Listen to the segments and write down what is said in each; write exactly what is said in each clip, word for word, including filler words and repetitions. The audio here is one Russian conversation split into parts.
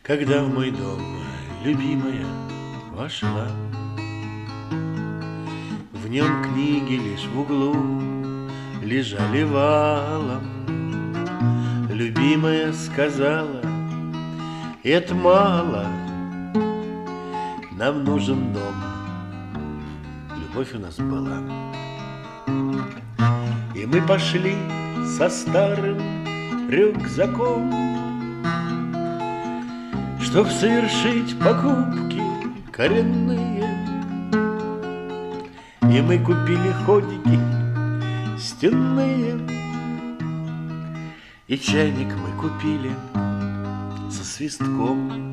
Когда в мой дом любимая вошла, в нем книги лишь в углу лежали валом. Любимая сказала: это мало, нам нужен дом. Любовь у нас была. И мы пошли со старым рюкзаком, чтоб совершить покупки коренные. И мы купили ходики стенные, и чайник мы купили со свистком.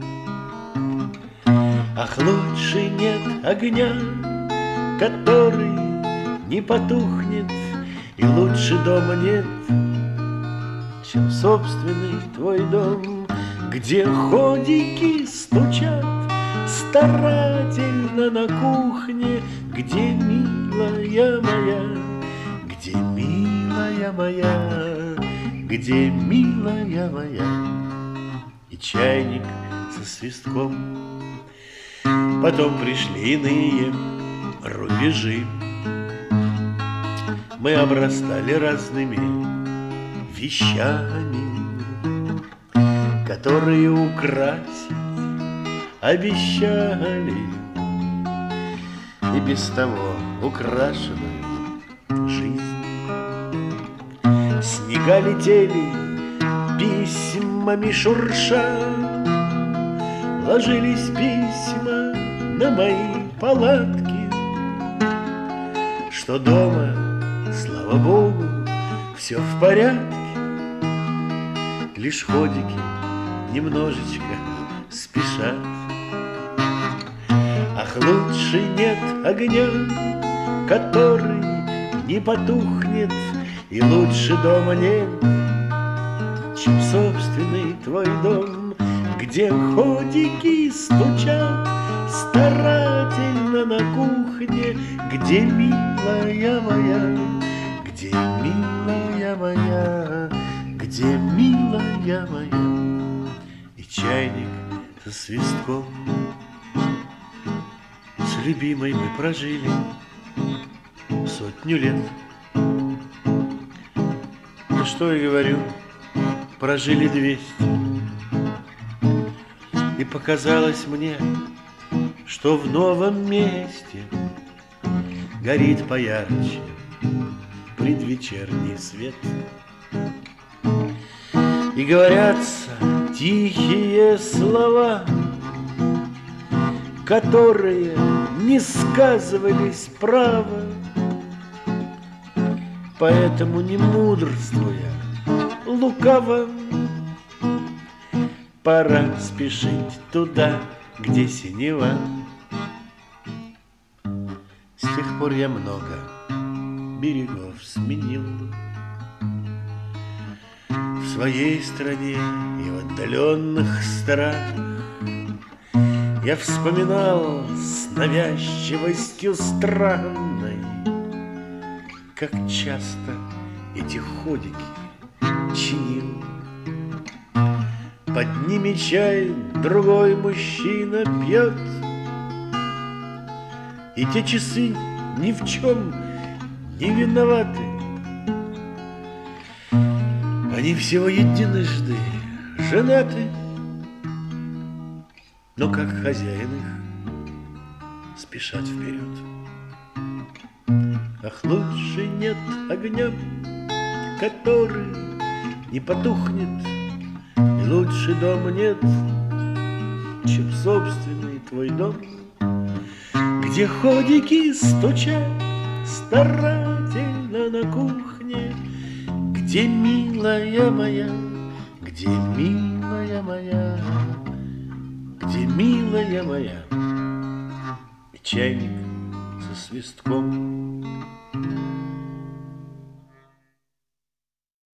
Ах, лучше нет огня, который не потухнет, и лучше дома нет, чем собственный твой дом, где ходики стучат старательно на кухне, где милая моя, где милая моя, где милая моя, и чайник со свистком. Потом пришли иные рубежи, мы обрастали разными вещами, которые украсить обещали и без того украшенную жизнь. Снега летели письмами шурша, ложились письма на мои палатки, что дома, слава богу, все в порядке, лишь ходики немножечко спешат. Ах, лучше нет огня, который не потухнет, и лучше дома нет, чем собственный твой дом, где ходики стучат старательно на кухне, где милая моя, где милая моя, где милая моя, и чайник со свистком. С любимой мы прожили сотню лет. Ну что я говорю, прожили двести. И показалось мне, что в новом месте горит поярче предвечерний свет. И говорятся тихие слова, которые не сказывались право. Поэтому, не мудрствуя лукаво, пора спешить туда, где синева. С тех пор я много берегов сменил в своей стране и в отдаленных странах. Я вспоминал с навязчивостью странной, как часто эти ходики чинил. Под ними чай другой мужчина пьет, и те часы ни в чем не виноваты. Они всего единожды женаты, но как хозяин их спешат вперед. Ах, лучше нет огня, который не потухнет, и лучше дома нет, чем собственный твой дом, где ходики стучат старательно на кухне, где милая моя, где милая моя, где милая моя, и чайник со свистком.